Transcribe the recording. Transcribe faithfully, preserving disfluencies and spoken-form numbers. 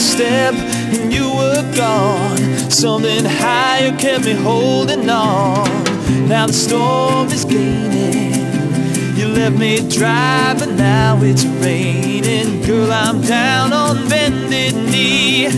step and you were gone. Something higher kept me holding on. Now the storm is gaining. You left me dry, but now it's raining. Girl, I'm down on bended knee.